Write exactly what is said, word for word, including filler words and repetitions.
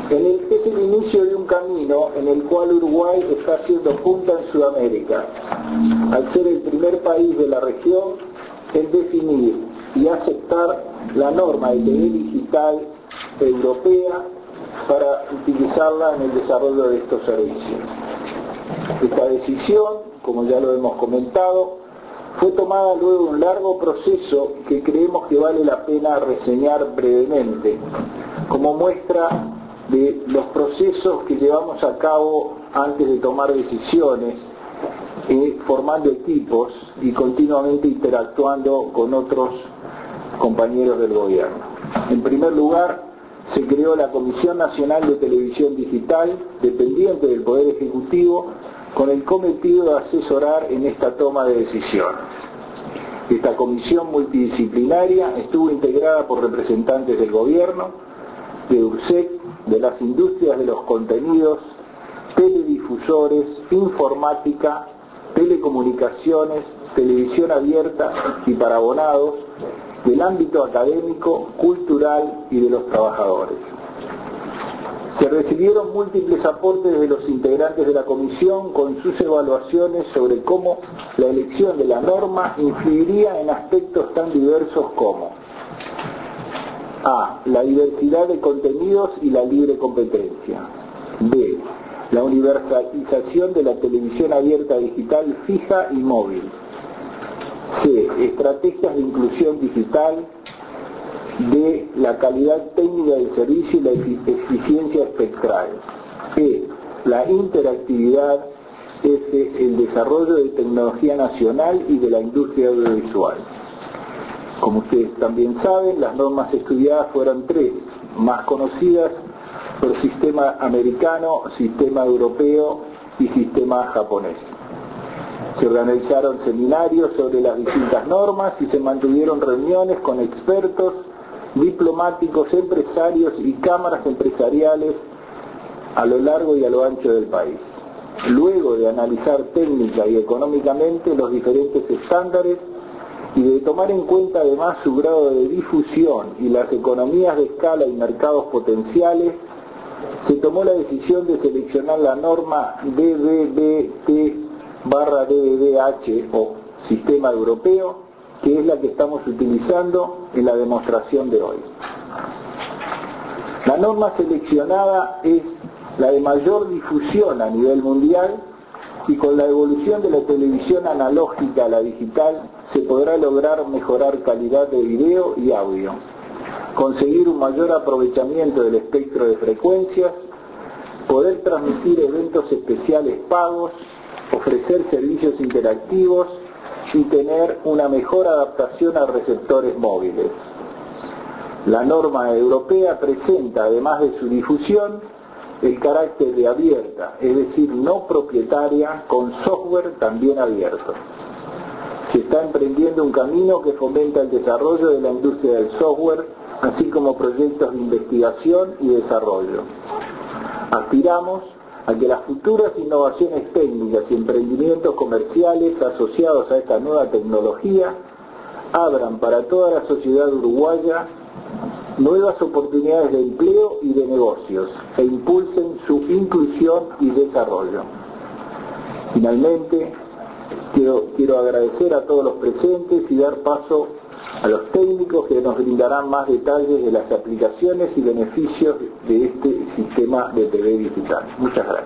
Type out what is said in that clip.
En el, es el inicio de un camino en el cual Uruguay está haciendo punta en Sudamérica, al ser el primer país de la región en definir y aceptar la norma de T V digital europea para utilizarla en el desarrollo de estos servicios. Esta decisión, como ya lo hemos comentado, fue tomada luego de un largo proceso que creemos que vale la pena reseñar brevemente, como muestra de los procesos que llevamos a cabo antes de tomar decisiones, eh, formando equipos y continuamente interactuando con otros compañeros del gobierno. En primer lugar, se creó la Comisión Nacional de Televisión Digital, dependiente del Poder Ejecutivo, con el cometido de asesorar en esta toma de decisiones. Esta comisión multidisciplinaria estuvo integrada por representantes del gobierno, de URSEC, de las industrias de los contenidos, teledifusores, informática, telecomunicaciones, televisión abierta y para abonados, del ámbito académico, cultural y de los trabajadores. Se recibieron múltiples aportes de los integrantes de la comisión con sus evaluaciones sobre cómo la elección de la norma influiría en aspectos tan diversos como A. La diversidad de contenidos y la libre competencia. B. La universalización de la televisión abierta digital fija y móvil. C. Estrategias de inclusión digital. D. La calidad técnica del servicio y la eficiencia espectral. E. La interactividad. F. El desarrollo de tecnología nacional y de la industria audiovisual. Como ustedes también saben, las normas estudiadas fueron tres, más conocidas por sistema americano, sistema europeo y sistema japonés. Se organizaron seminarios sobre las distintas normas y se mantuvieron reuniones con expertos, diplomáticos, empresarios y cámaras empresariales a lo largo y a lo ancho del país. Luego de analizar técnica y económicamente los diferentes estándares y de tomar en cuenta además su grado de difusión y las economías de escala y mercados potenciales, se tomó la decisión de seleccionar la norma D V B T barra D V B H o Sistema Europeo, que es la que estamos utilizando en la demostración de hoy. La norma seleccionada es la de mayor difusión a nivel mundial y con la evolución de la televisión analógica a la digital se podrá lograr mejorar calidad de video y audio, conseguir un mayor aprovechamiento del espectro de frecuencias, poder transmitir eventos especiales pagos, ofrecer servicios interactivos y tener una mejor adaptación a receptores móviles. La norma europea presenta, además de su difusión, el carácter de abierta, es decir, no propietaria, con software también abierto. Se está emprendiendo un camino que fomenta el desarrollo de la industria del software, así como proyectos de investigación y desarrollo. Aspiramos a que las futuras innovaciones técnicas y emprendimientos comerciales asociados a esta nueva tecnología abran para toda la sociedad uruguaya nuevas oportunidades de empleo y de negocios e impulsen su inclusión y desarrollo. Finalmente, quiero, quiero agradecer a todos los presentes y dar paso a los técnicos que nos brindarán más detalles de las aplicaciones y beneficios de este sistema de T V digital. Muchas gracias.